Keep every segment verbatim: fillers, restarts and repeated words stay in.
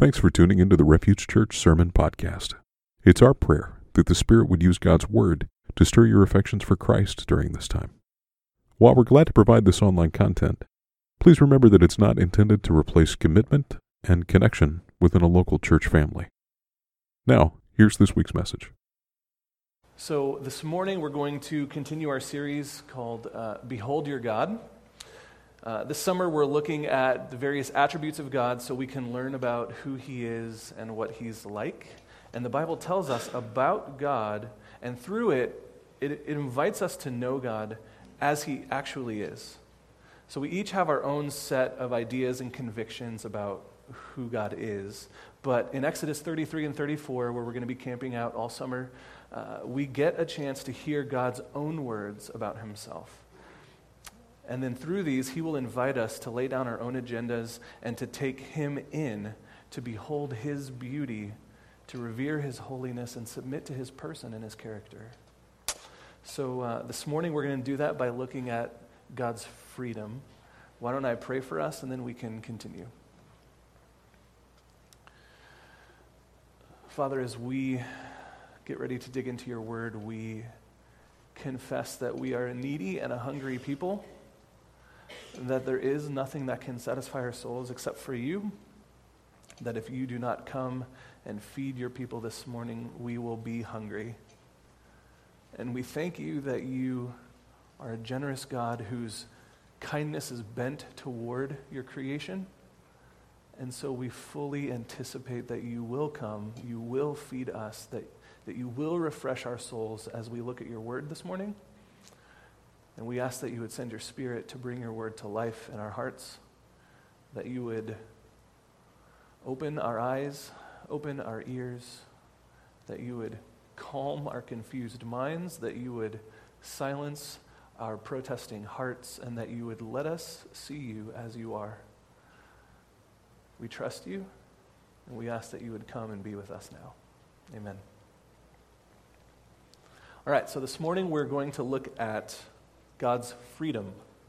Thanks for tuning into the Refuge Church Sermon Podcast. It's our prayer that the Spirit would use God's Word to stir your affections for Christ during this time. While we're glad to provide this online content, please remember that it's not intended to replace commitment and connection within a local church family. Now, here's this week's message. So this morning we're going to continue our series called uh, Behold Your God. Uh, this summer we're looking at the various attributes of God so we can learn about who He is and what He's like. And the Bible tells us about God, and through it, it, it invites us to know God as He actually is. So we each have our own set of ideas and convictions about who God is. But in Exodus thirty-three and thirty-four, where we're going to be camping out all summer, uh, we get a chance to hear God's own words about Himself. And then through these, He will invite us to lay down our own agendas and to take Him in, to behold His beauty, to revere His holiness, and submit to His person and His character. So uh, this morning we're going to do that by looking at God's freedom. Why don't I pray for us and then we can continue. Father, as we get ready to dig into your word, we confess that we are a needy and a hungry people, that there is nothing that can satisfy our souls except for you, that if you do not come and feed your people this morning, we will be hungry. And we thank you that you are a generous God whose kindness is bent toward your creation. And so we fully anticipate that you will come, you will feed us, that, that you will refresh our souls as we look at your word this morning. And we ask that you would send your Spirit to bring your word to life in our hearts, that you would open our eyes, open our ears, that you would calm our confused minds, that you would silence our protesting hearts, and that you would let us see you as you are. We trust you, and we ask that you would come and be with us now. Amen. All right, so this morning we're going to look at God's freedom.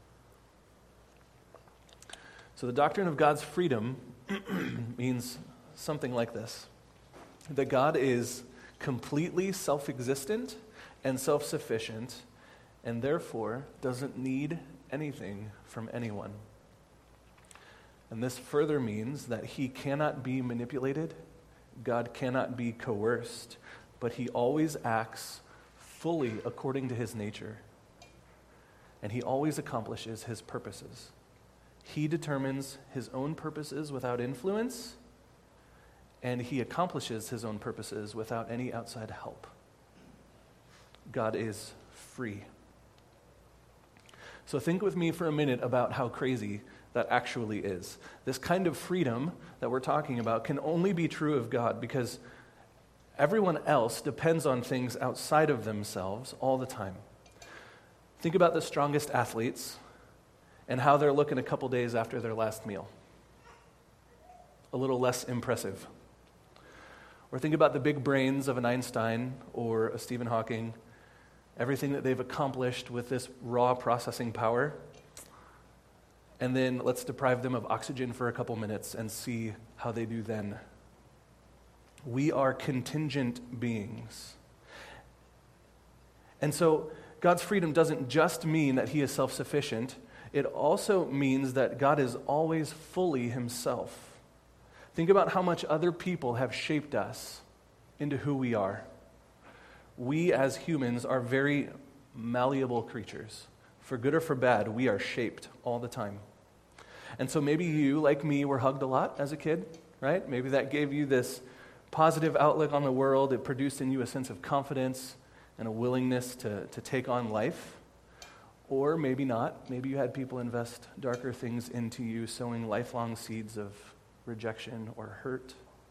So the doctrine of God's freedom means something like this: that God is completely self-existent and self-sufficient, and therefore doesn't need anything from anyone. And this further means that He cannot be manipulated, God cannot be coerced, but He always acts fully according to His nature. And He always accomplishes His purposes. He determines His own purposes without influence, and He accomplishes His own purposes without any outside help. God is free. So think with me for a minute about how crazy that actually is. This kind of freedom that we're talking about can only be true of God because everyone else depends on things outside of themselves all the time. Think about the strongest athletes and how they're looking a couple days after their last meal. A little less impressive. Or think about the big brains of an Einstein or a Stephen Hawking, everything that they've accomplished with this raw processing power. And then let's deprive them of oxygen for a couple minutes and see how they do then. We are contingent beings. And so God's freedom doesn't just mean that He is self-sufficient. It also means that God is always fully Himself. Think about how much other people have shaped us into who we are. We as humans are very malleable creatures. For good or for bad, we are shaped all the time. And so maybe you, like me, were hugged a lot as a kid, right? Maybe that gave you this positive outlook on the world. It produced in you a sense of confidence and a willingness to, to take on life. Or maybe not. Maybe you had people invest darker things into you, sowing lifelong seeds of rejection or hurt.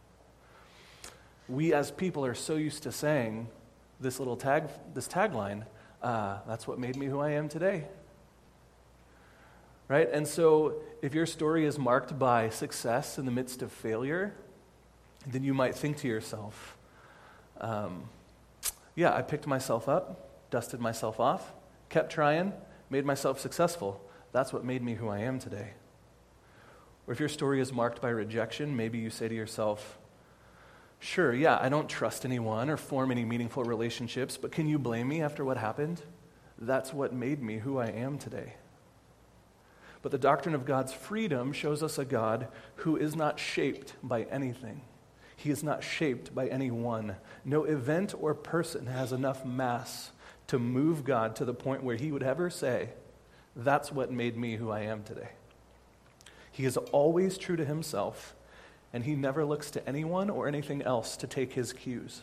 We as people are so used to saying this little tag, this tagline, uh, that's what made me who I am today. Right? And so if your story is marked by success in the midst of failure, then you might think to yourself, um, yeah, I picked myself up, dusted myself off, kept trying, made myself successful. That's what made me who I am today. Or if your story is marked by rejection, maybe you say to yourself, sure, yeah, I don't trust anyone or form any meaningful relationships, but can you blame me after what happened? That's what made me who I am today. But the doctrine of God's freedom shows us a God who is not shaped by anything. He is not shaped by anyone. No event or person has enough mass to move God to the point where he would ever say, that's what made me who I am today. He is always true to himself, and he never looks to anyone or anything else to take his cues.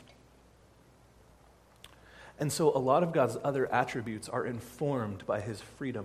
And so a lot of God's other attributes are informed by his freedom.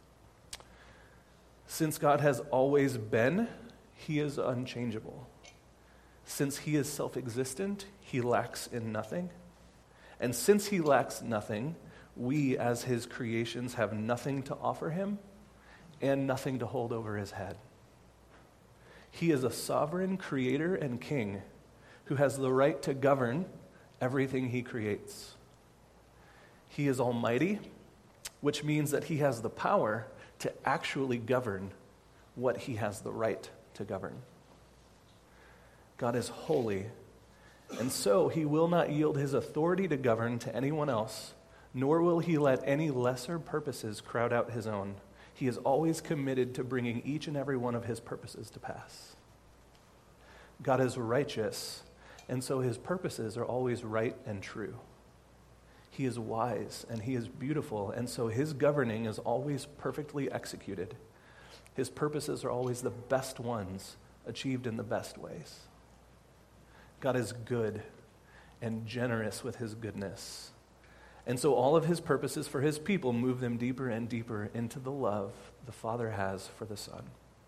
Since God has always been, he is unchangeable. Since he is self-existent, he lacks in nothing. And since he lacks nothing, we as his creations have nothing to offer him and nothing to hold over his head. He is a sovereign creator and king who has the right to govern everything he creates. He is almighty, which means that he has the power to actually govern what he has the right to govern. God is holy, and so he will not yield his authority to govern to anyone else, nor will he let any lesser purposes crowd out his own. He is always committed to bringing each and every one of his purposes to pass. God is righteous, and so his purposes are always right and true. He is wise, and he is beautiful, and so his governing is always perfectly executed. His purposes are always the best ones, achieved in the best ways. God is good and generous with his goodness. And so all of his purposes for his people move them deeper and deeper into the love the Father has for the Son.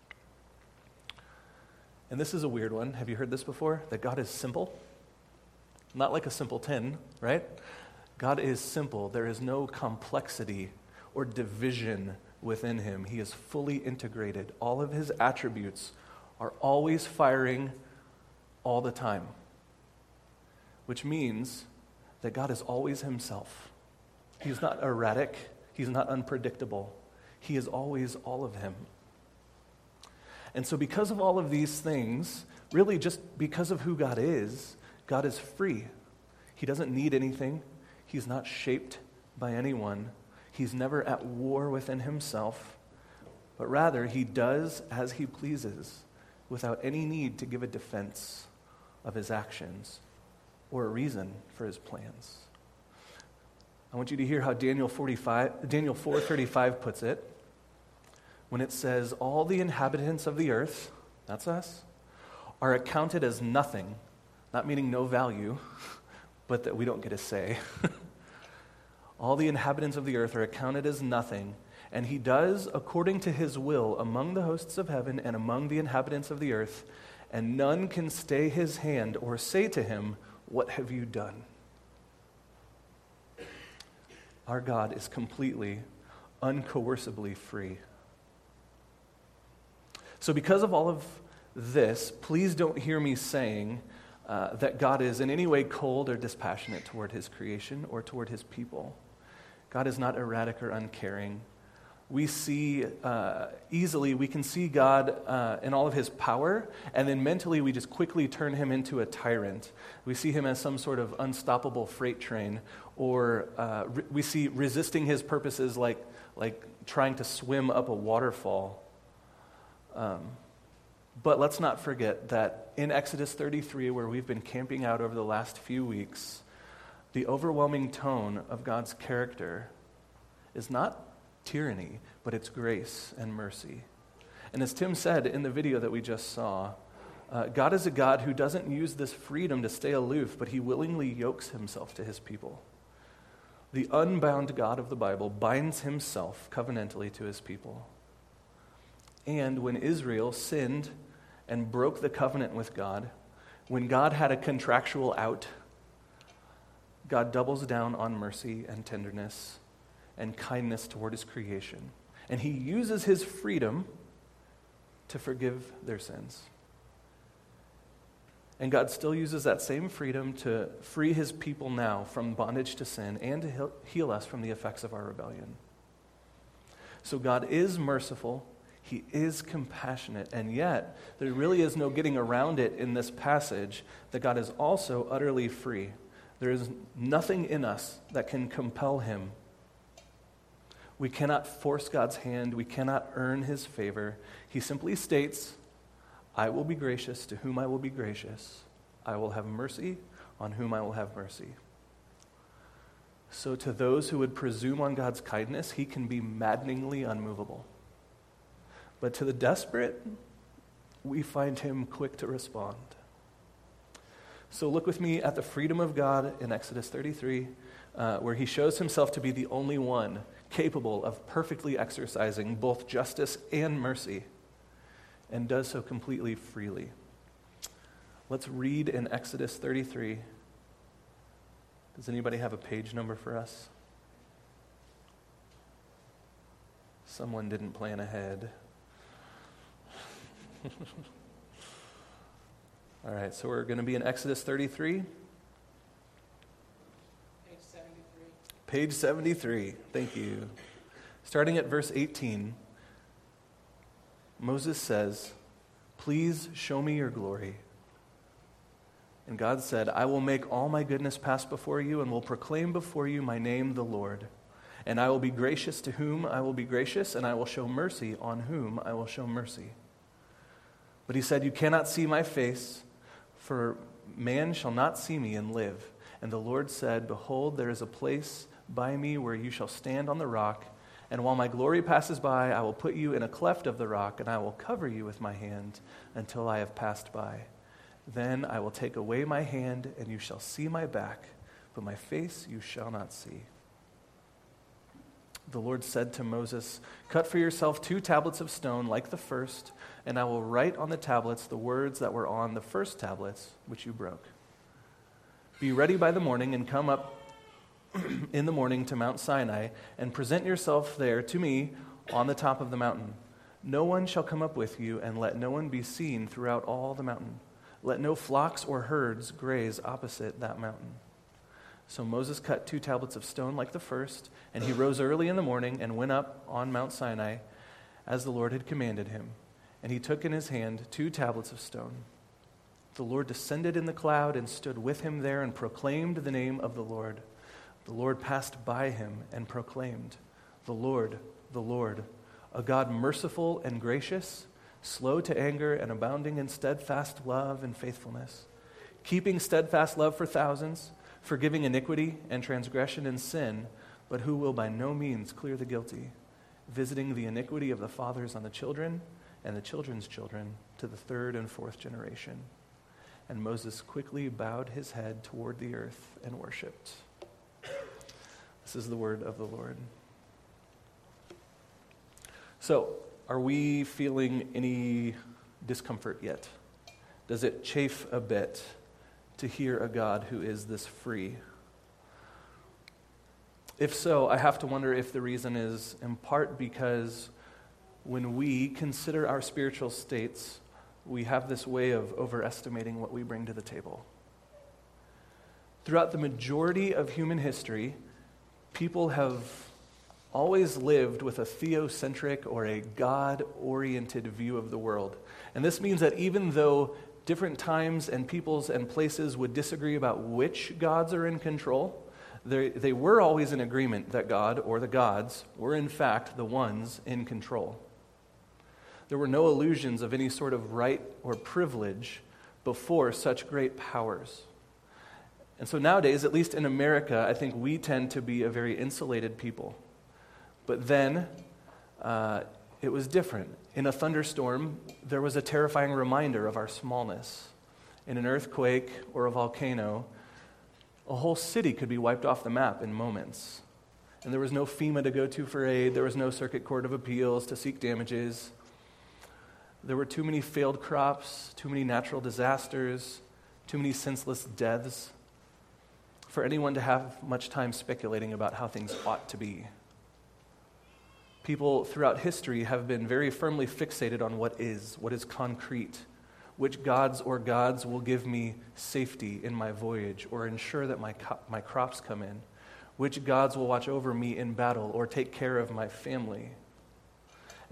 And this is a weird one. Have you heard this before? That God is simple? Not like a simpleton, right? God is simple. There is no complexity or division within him. He is fully integrated. All of his attributes are always firing all the time, which means that God is always himself. He's not erratic. He's not unpredictable. He is always all of him. And so because of all of these things, really just because of who God is, God is free. He doesn't need anything. He's not shaped by anyone. He's never at war within himself, but rather he does as he pleases without any need to give a defense of his actions or a reason for his plans. I want you to hear how Daniel forty-five, Daniel four thirty-five puts it when it says, all the inhabitants of the earth, that's us, are accounted as nothing, not meaning no value, but that we don't get a say. All the inhabitants of the earth are accounted as nothing, and he does according to his will among the hosts of heaven and among the inhabitants of the earth, and none can stay his hand or say to him, what have you done? Our God is completely, uncoercibly free. So because of all of this, please don't hear me saying uh, that God is in any way cold or dispassionate toward his creation or toward his people. God is not erratic or uncaring. We see uh, easily, we can see God uh, in all of his power, and then mentally we just quickly turn him into a tyrant. We see him as some sort of unstoppable freight train, or uh, re- we see resisting his purposes like, like trying to swim up a waterfall. Um, but let's not forget that in Exodus thirty-three, where we've been camping out over the last few weeks, the overwhelming tone of God's character is not tyranny, but it's grace and mercy. And as Tim said in the video that we just saw, uh, God is a God who doesn't use this freedom to stay aloof, but he willingly yokes himself to his people. The unbound God of the Bible binds himself covenantally to his people. And when Israel sinned and broke the covenant with God, when God had a contractual out, God doubles down on mercy and tenderness and kindness toward his creation. And he uses his freedom to forgive their sins. And God still uses that same freedom to free his people now from bondage to sin and to heal us from the effects of our rebellion. So God is merciful, He is compassionate, and yet there really is no getting around it in this passage that God is also utterly free. There is nothing in us that can compel him. We cannot force God's hand. We cannot earn his favor. He simply states, I will be gracious to whom I will be gracious. I will have mercy on whom I will have mercy. So to those who would presume on God's kindness, he can be maddeningly unmovable. But to the desperate, we find him quick to respond. So look with me at the freedom of God in Exodus thirty-three, uh, where he shows himself to be the only one capable of perfectly exercising both justice and mercy, and does so completely freely. Let's read in Exodus thirty-three. Does anybody have a page number for us? Someone didn't plan ahead. All right, so we're going to be in Exodus thirty-three. Page seventy-three. Page seventy-three, thank you. Starting at verse eighteen, Moses says, "Please show me your glory." And God said, "I will make all my goodness pass before you and will proclaim before you my name, the Lord. And I will be gracious to whom I will be gracious, and I will show mercy on whom I will show mercy." But he said, "You cannot see my face, for man shall not see me and live." And the Lord said, "Behold, there is a place by me where you shall stand on the rock, and while my glory passes by, I will put you in a cleft of the rock, and I will cover you with my hand until I have passed by. Then I will take away my hand, and you shall see my back, but my face you shall not see." The Lord said to Moses, "Cut for yourself two tablets of stone like the first, and I will write on the tablets the words that were on the first tablets, which you broke. Be ready by the morning and come up in the morning to Mount Sinai and present yourself there to me on the top of the mountain. No one shall come up with you, and let no one be seen throughout all the mountain. Let no flocks or herds graze opposite that mountain." So Moses cut two tablets of stone like the first, and he rose early in the morning and went up on Mount Sinai as the Lord had commanded him. And he took in his hand two tablets of stone. The Lord descended in the cloud and stood with him there and proclaimed the name of the Lord. The Lord passed by him and proclaimed, "The Lord, the Lord, a God merciful and gracious, slow to anger and abounding in steadfast love and faithfulness, keeping steadfast love for thousands, forgiving iniquity and transgression and sin, but who will by no means clear the guilty, visiting the iniquity of the fathers on the children and the children's children to the third and fourth generation." And Moses quickly bowed his head toward the earth and worshipped. This is the word of the Lord. So, are we feeling any discomfort yet? Does it chafe a bit to hear a God who is this free? If so, I have to wonder if the reason is in part because when we consider our spiritual states, we have this way of overestimating what we bring to the table. Throughout the majority of human history, people have always lived with a theocentric or a God-oriented view of the world. And this means that even though different times and peoples and places would disagree about which gods are in control, they, they were always in agreement that God or the gods were in fact the ones in control. There were no illusions of any sort of right or privilege before such great powers. And so nowadays, at least in America, I think we tend to be a very insulated people. But then, uh, it was different. In a thunderstorm, there was a terrifying reminder of our smallness. In an earthquake or a volcano, a whole city could be wiped off the map in moments. And there was no FEMA to go to for aid. There was no Circuit Court of Appeals to seek damages. There were too many failed crops, too many natural disasters, too many senseless deaths for anyone to have much time speculating about how things ought to be. People throughout history have been very firmly fixated on what is, what is concrete, which gods or gods will give me safety in my voyage or ensure that my co- my crops come in, which gods will watch over me in battle or take care of my family. And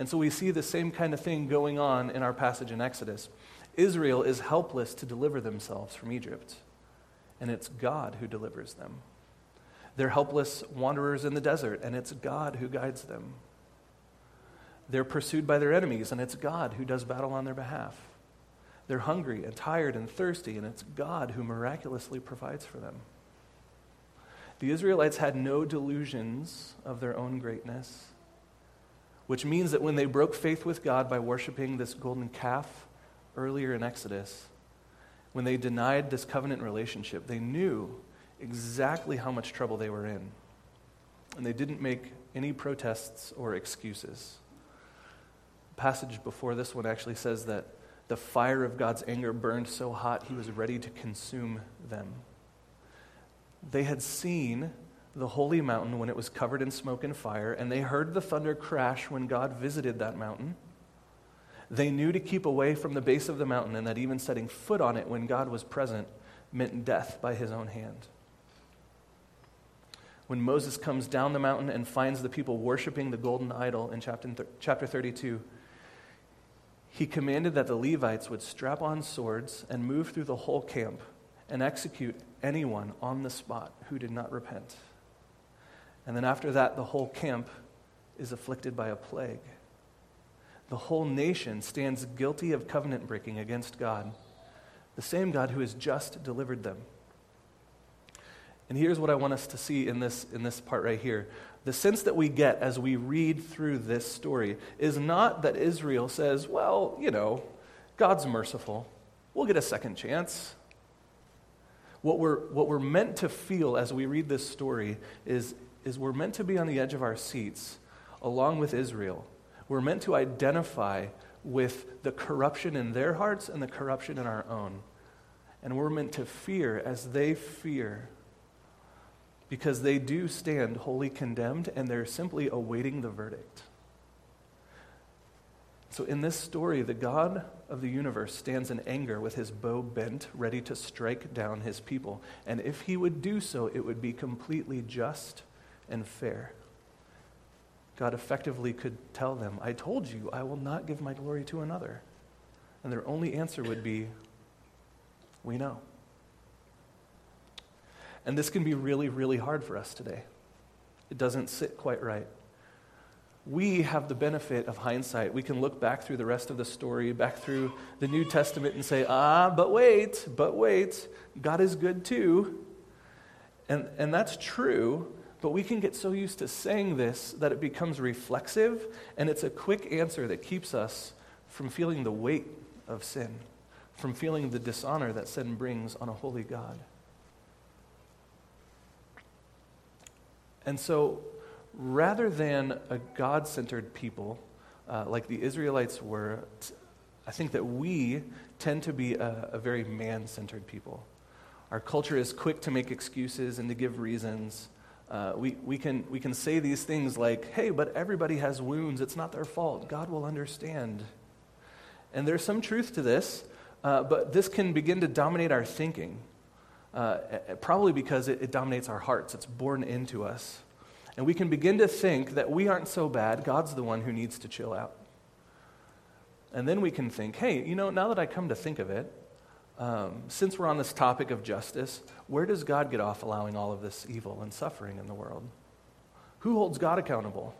And so we see the same kind of thing going on in our passage in Exodus. Israel is helpless to deliver themselves from Egypt, and it's God who delivers them. They're helpless wanderers in the desert, and it's God who guides them. They're pursued by their enemies, and it's God who does battle on their behalf. They're hungry and tired and thirsty, and it's God who miraculously provides for them. The Israelites had no delusions of their own greatness, which means that when they broke faith with God by worshiping this golden calf earlier in Exodus, when they denied this covenant relationship, they knew exactly how much trouble they were in. And they didn't make any protests or excuses. The passage before this one actually says that the fire of God's anger burned so hot he was ready to consume them. They had seen the holy mountain when it was covered in smoke and fire, and they heard the thunder crash when God visited that mountain. They knew to keep away from the base of the mountain, and that even setting foot on it when God was present meant death by his own hand. When Moses comes down the mountain and finds the people worshiping the golden idol in chapter thirty-two, he commanded that the Levites would strap on swords and move through the whole camp and execute anyone on the spot who did not repent. And then after that, the whole camp is afflicted by a plague. The whole nation stands guilty of covenant breaking against God, the same God who has just delivered them. And here's what I want us to see in this, in this part right here. The sense that we get as we read through this story is not that Israel says, well, you know, God's merciful. We'll get a second chance. What we're, what we're meant to feel as we read this story is, is we're meant to be on the edge of our seats along with Israel. We're meant to identify with the corruption in their hearts and the corruption in our own. And we're meant to fear as they fear, because they do stand wholly condemned and they're simply awaiting the verdict. So in this story, the God of the universe stands in anger with his bow bent, ready to strike down his people. And if he would do so, it would be completely just and fair. God effectively could tell them, I told you, I will not give my glory to another. And their only answer would be, we know. And this can be really, really hard for us today. It doesn't sit quite right. We have the benefit of hindsight. We can look back through the rest of the story, back through the New Testament and say, ah, but wait, but wait, God is good too. And, and that's true, but we can get so used to saying this that it becomes reflexive, and it's a quick answer that keeps us from feeling the weight of sin, from feeling the dishonor that sin brings on a holy God. And so, rather than a God-centered people, uh, like the Israelites were, t- I think that we tend to be a, a very man-centered people. Our culture is quick to make excuses and to give reasons. Uh, we, we, can, we can say these things like, hey, but everybody has wounds. It's not their fault. God will understand. And there's some truth to this, uh, but this can begin to dominate our thinking. Uh, probably because it, it dominates our hearts. It's born into us. And we can begin to think that we aren't so bad. God's the one who needs to chill out. And then we can think, hey, you know, now that I come to think of it, um, since we're on this topic of justice, where does God get off allowing all of this evil and suffering in the world? Who holds God accountable?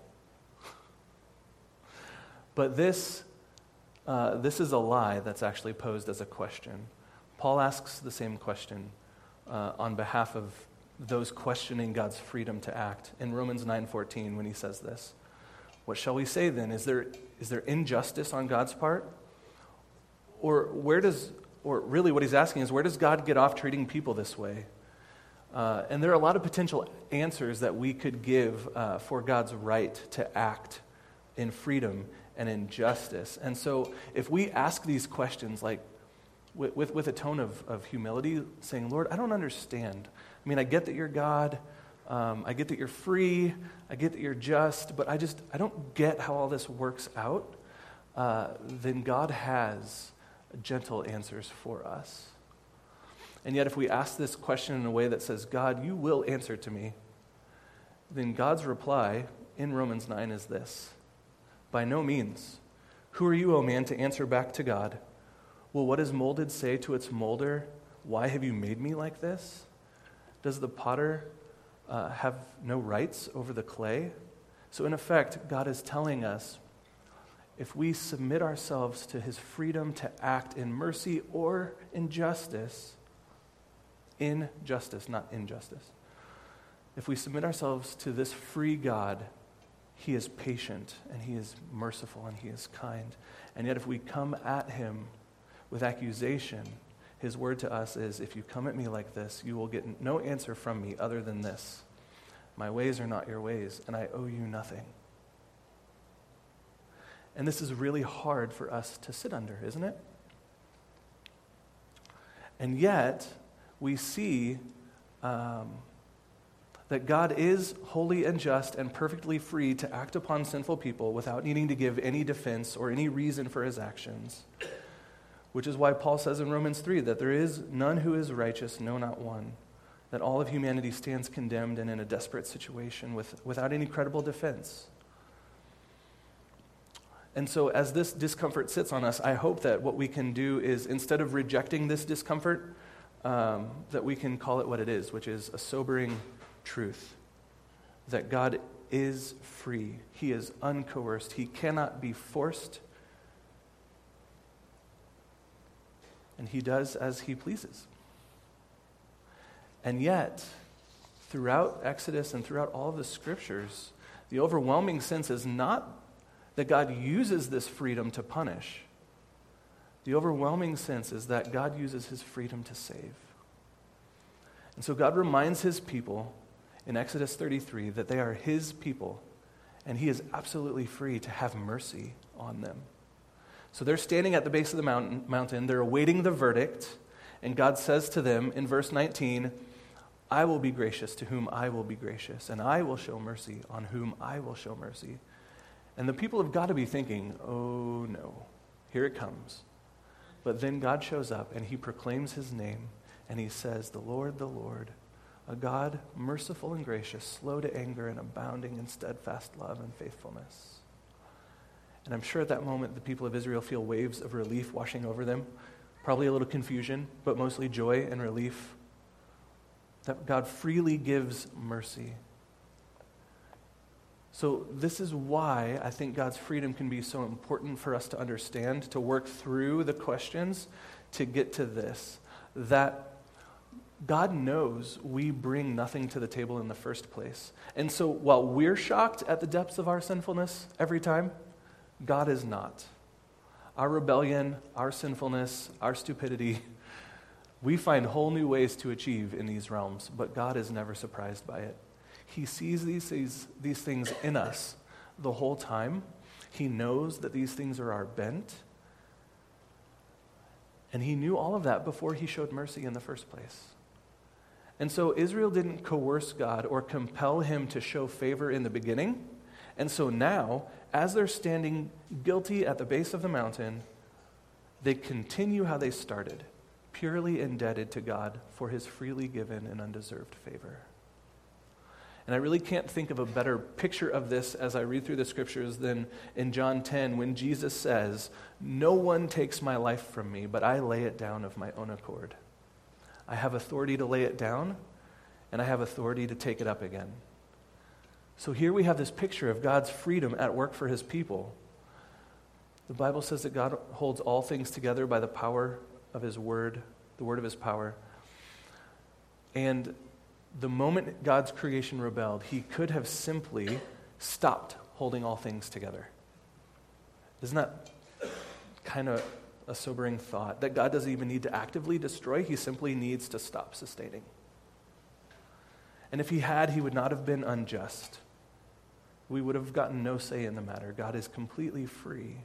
But this, uh, this is a lie that's actually posed as a question. Paul asks the same question Uh, on behalf of those questioning God's freedom to act in Romans nine fourteen when he says this. What shall we say then? Is there is there injustice on God's part? Or where does, or really what he's asking is, where does God get off treating people this way? Uh, and there are a lot of potential answers that we could give uh, for God's right to act in freedom and in justice. And so if we ask these questions like, With, with with a tone of, of humility, saying, Lord, I don't understand. I mean, I get that you're God. Um, I get that you're free. I get that you're just. But I just, I don't get how all this works out. Uh, then God has gentle answers for us. And yet if we ask this question in a way that says, God, you will answer to me, then God's reply in Romans nine is this. By no means. Who are you, O man, to answer back to God? Will what is molded say to its molder, why have you made me like this? Does the potter uh, have no rights over the clay? So in effect, God is telling us, if we submit ourselves to his freedom to act in mercy or in justice, in justice, not injustice. If we submit ourselves to this free God, he is patient and he is merciful and he is kind. And yet if we come at him with accusation, his word to us is, if you come at me like this, you will get no answer from me other than this. My ways are not your ways, and I owe you nothing. And this is really hard for us to sit under, isn't it? And yet, we see um, that God is holy and just and perfectly free to act upon sinful people without needing to give any defense or any reason for his actions. Which is why Paul says in Romans three that there is none who is righteous, no, not one. That all of humanity stands condemned and in a desperate situation with, without any credible defense. And so as this discomfort sits on us, I hope that what we can do is, instead of rejecting this discomfort, um, that we can call it what it is, which is a sobering truth. That God is free. He is uncoerced. He cannot be forced. And he does as he pleases. And yet, throughout Exodus and throughout all of the scriptures, the overwhelming sense is not that God uses this freedom to punish. The overwhelming sense is that God uses his freedom to save. And so God reminds his people in Exodus thirty-three that they are his people, and he is absolutely free to have mercy on them. So they're standing at the base of the mountain, mountain, they're awaiting the verdict, and God says to them in verse nineteen, I will be gracious to whom I will be gracious, and I will show mercy on whom I will show mercy. And the people have got to be thinking, oh no, here it comes. But then God shows up and he proclaims his name, and he says, the Lord, the Lord, a God merciful and gracious, slow to anger and abounding in steadfast love and faithfulness. And I'm sure at that moment the people of Israel feel waves of relief washing over them, probably a little confusion, but mostly joy and relief. That God freely gives mercy. So this is why I think God's freedom can be so important for us to understand, to work through the questions, to get to this. That God knows we bring nothing to the table in the first place. And so while we're shocked at the depths of our sinfulness every time, God is not. Our rebellion, our sinfulness, our stupidity, we find whole new ways to achieve in these realms, but God is never surprised by it. He sees these, these, these things in us the whole time. He knows that these things are our bent. And he knew all of that before he showed mercy in the first place. And so Israel didn't coerce God or compel him to show favor in the beginning. And so now, as they're standing guilty at the base of the mountain, they continue how they started, purely indebted to God for his freely given and undeserved favor. And I really can't think of a better picture of this as I read through the scriptures than in John ten, when Jesus says, no one takes my life from me, but I lay it down of my own accord. I have authority to lay it down, and I have authority to take it up again. So here we have this picture of God's freedom at work for his people. The Bible says that God holds all things together by the power of his word, the word of his power. And the moment God's creation rebelled, he could have simply stopped holding all things together. Isn't that kind of a sobering thought? That God doesn't even need to actively destroy, he simply needs to stop sustaining. And if he had, he would not have been unjust. We would have gotten no say in the matter. God is completely free.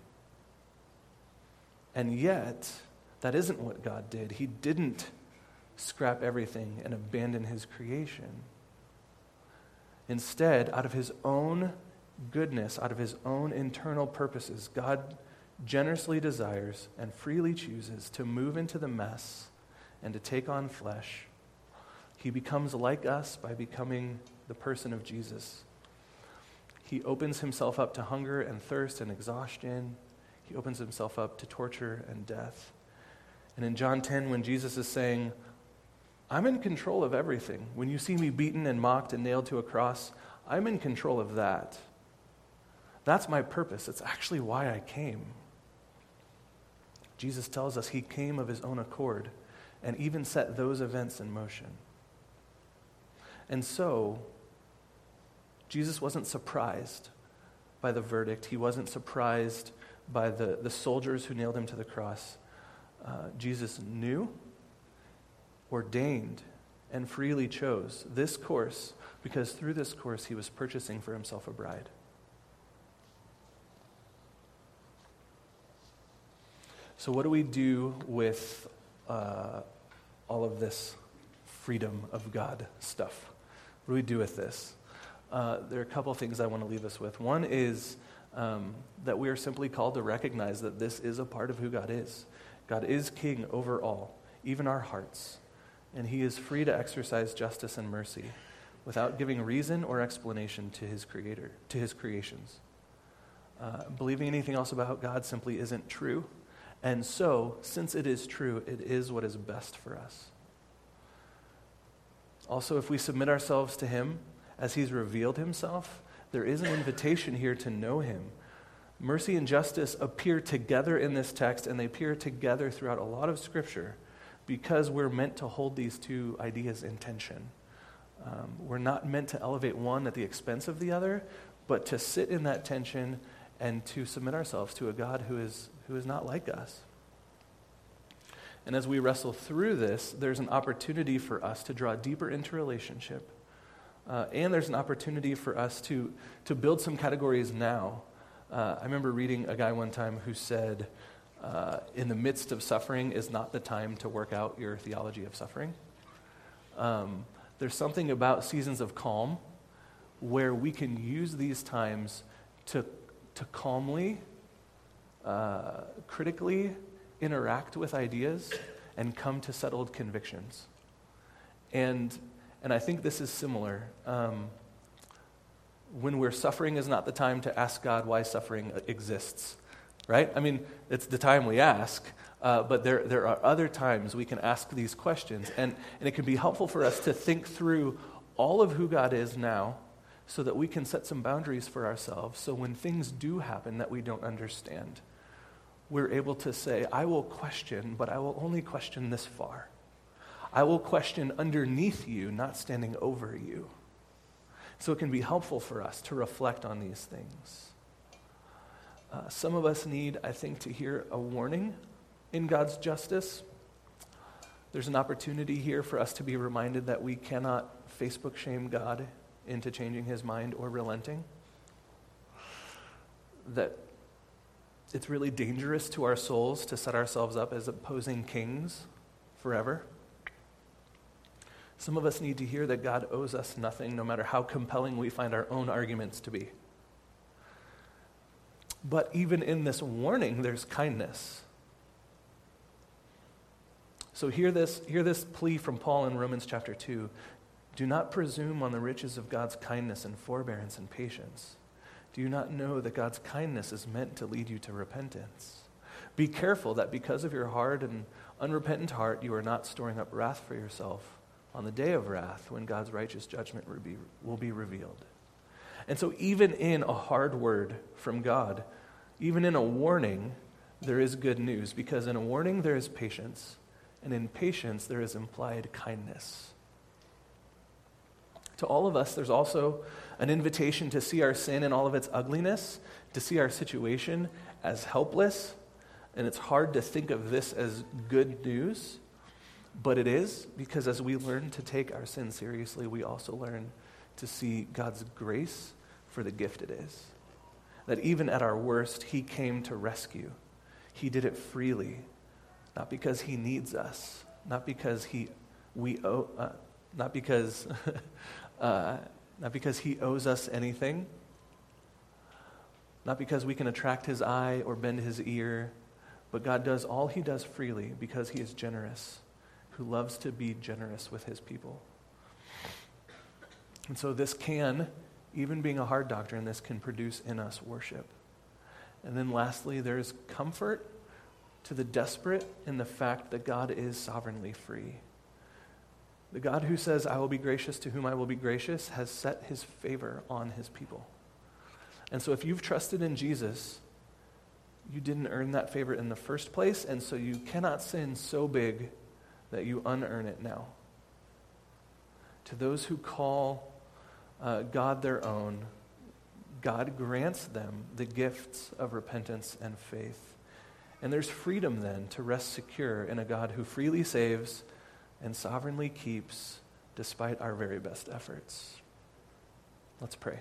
And yet, that isn't what God did. He didn't scrap everything and abandon his creation. Instead, out of his own goodness, out of his own internal purposes, God generously desires and freely chooses to move into the mess and to take on flesh. He becomes like us by becoming the person of Jesus. He opens himself up to hunger and thirst and exhaustion. He opens himself up to torture and death. And in John ten, when Jesus is saying, I'm in control of everything. When you see me beaten and mocked and nailed to a cross, I'm in control of that. That's my purpose. It's actually why I came. Jesus tells us he came of his own accord and even set those events in motion. And so, Jesus wasn't surprised by the verdict. He wasn't surprised by the, the soldiers who nailed him to the cross. Uh, Jesus knew, ordained, and freely chose this course because through this course he was purchasing for himself a bride. So what do we do with uh, all of this freedom of God stuff? What do we do with this? Uh, there are a couple things I want to leave us with. One is um, that we are simply called to recognize that this is a part of who God is. God is king over all, even our hearts, and he is free to exercise justice and mercy without giving reason or explanation to his creator, to his creations. Uh, believing anything else about God simply isn't true, and so, since it is true, it is what is best for us. Also, if we submit ourselves to him, as he's revealed himself, there is an invitation here to know him. Mercy and justice appear together in this text, and they appear together throughout a lot of Scripture because we're meant to hold these two ideas in tension. Um, we're not meant to elevate one at the expense of the other, but to sit in that tension and to submit ourselves to a God who is, who is not like us. And as we wrestle through this, there's an opportunity for us to draw deeper into relationship. Uh, and there's an opportunity for us to, to build some categories now. Uh, I remember reading a guy one time who said, uh, in the midst of suffering is not the time to work out your theology of suffering. Um, there's something about seasons of calm where we can use these times to, to calmly, uh, critically interact with ideas and come to settled convictions. And And I think this is similar. Um, when we're suffering is not the time to ask God why suffering exists, right? I mean, it's the time we ask, uh, but there, there are other times we can ask these questions, and, and it can be helpful for us to think through all of who God is now so that we can set some boundaries for ourselves, so when things do happen that we don't understand, we're able to say, I will question, but I will only question this far. I will question underneath you, not standing over you. So it can be helpful for us to reflect on these things. Uh, some of us need, I think, to hear a warning in God's justice. There's an opportunity here for us to be reminded that we cannot Facebook shame God into changing his mind or relenting. That it's really dangerous to our souls to set ourselves up as opposing kings forever. Some of us need to hear that God owes us nothing, no matter how compelling we find our own arguments to be. But even in this warning, there's kindness. So hear this, hear this plea from Paul in Romans chapter two. Do not presume on the riches of God's kindness and forbearance and patience. Do you not know that God's kindness is meant to lead you to repentance? Be careful that because of your hard and unrepentant heart, you are not storing up wrath for yourself on the day of wrath when God's righteous judgment will be, will be revealed. And so even in a hard word from God, even in a warning, there is good news, because in a warning there is patience, and in patience there is implied kindness. To all of us, there's also an invitation to see our sin in all of its ugliness, to see our situation as helpless, and it's hard to think of this as good news, but it is, because as we learn to take our sin seriously, we also learn to see God's grace for the gift it is. That even at our worst, he came to rescue. He did it freely, not because he needs us, not because he we owe, uh, not because uh, not because he owes us anything, not because we can attract his eye or bend his ear, but God does all he does freely because he is generous, who loves to be generous with his people. And so this can Even being a hard doctrine, this can produce in us worship. And then lastly, there's comfort to the desperate in the fact that God is sovereignly free. The God who says, I will be gracious to whom I will be gracious, has set his favor on his people. And so if you've trusted in Jesus, you didn't earn that favor in the first place, and so you cannot sin so big that you unearn it now. To those who call uh, God their own, God grants them the gifts of repentance and faith. And there's freedom then to rest secure in a God who freely saves and sovereignly keeps despite our very best efforts. Let's pray.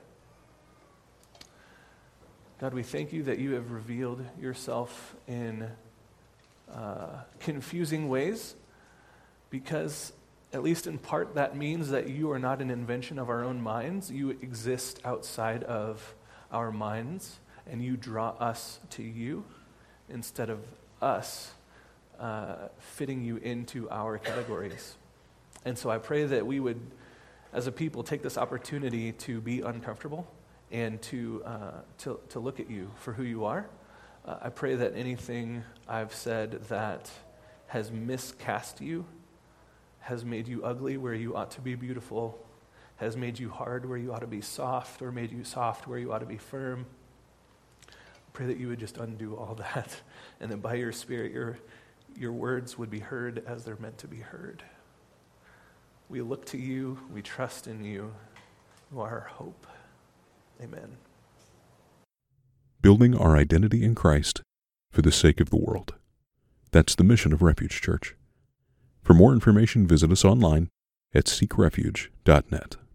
God, we thank you that you have revealed yourself in uh, confusing ways, because at least in part that means that you are not an invention of our own minds. You exist outside of our minds, and you draw us to you instead of us uh, fitting you into our categories. And so I pray that we would, as a people, take this opportunity to be uncomfortable and to, uh, to, to look at you for who you are. Uh, I pray that anything I've said that has miscast you, has made you ugly where you ought to be beautiful, has made you hard where you ought to be soft, or made you soft where you ought to be firm. I pray that you would just undo all that, and that by your Spirit, your, your words would be heard as they're meant to be heard. We look to you, we trust in you, you are our hope. Amen. Building our identity in Christ for the sake of the world. That's the mission of Refuge Church. For more information, visit us online at seek refuge dot net.